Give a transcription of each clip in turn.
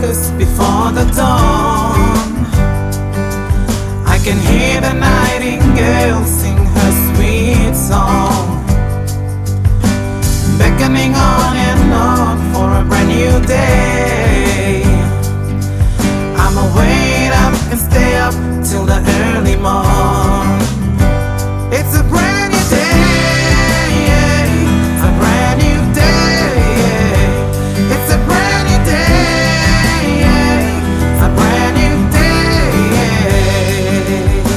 just before the dawn. I can hear the nightingale sing her sweet song, beckoning on and on for a brand new day. I'ma wait up and stay up till the early morn. It's a brand new day, it's a brand new day, it's a brand new day, it's a brand new day.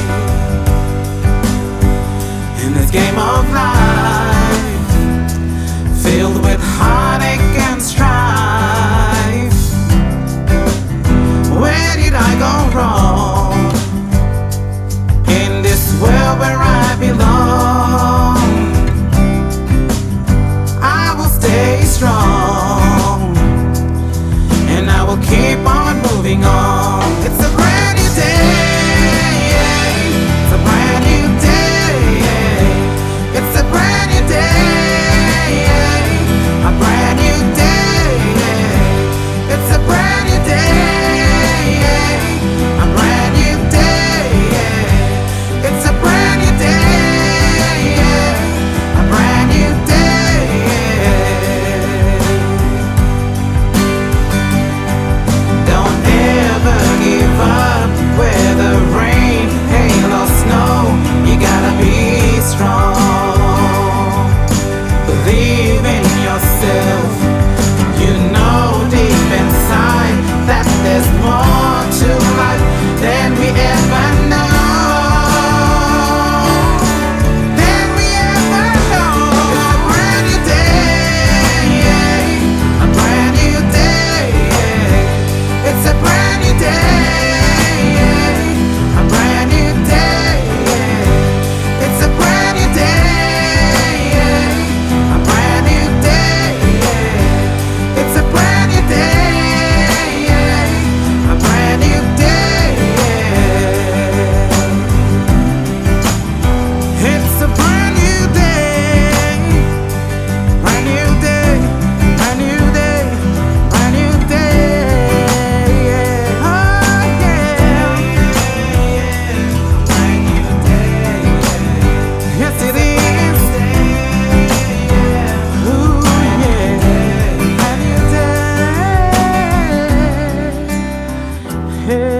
In this game of life, filled with heartache and strife, where did I go wrong? In this world where I belong, I will stay strong, and I will keep on moving on. It's a brand new day, it's a brand new day, it's a brand new day, a brand new day, it's a brand new day, a brand new day, it's a brand new day, a brand new day. Don't ever give up, whether rain, hail or snow, you gotta be strong. Believe in yourself, you know deep inside that there's more to life than we ever know. Than we ever know. It's a brand new day, a brand new day, it's a brand new day, a brand new day, it's a brand new day, a brand new day, it's a brand new day, a brand new day. It's a brand new day, brand new day, brand new day, brand new day. Oh yeah, brand new day. Yes it is. Ooh yeah, brand new day. Hey.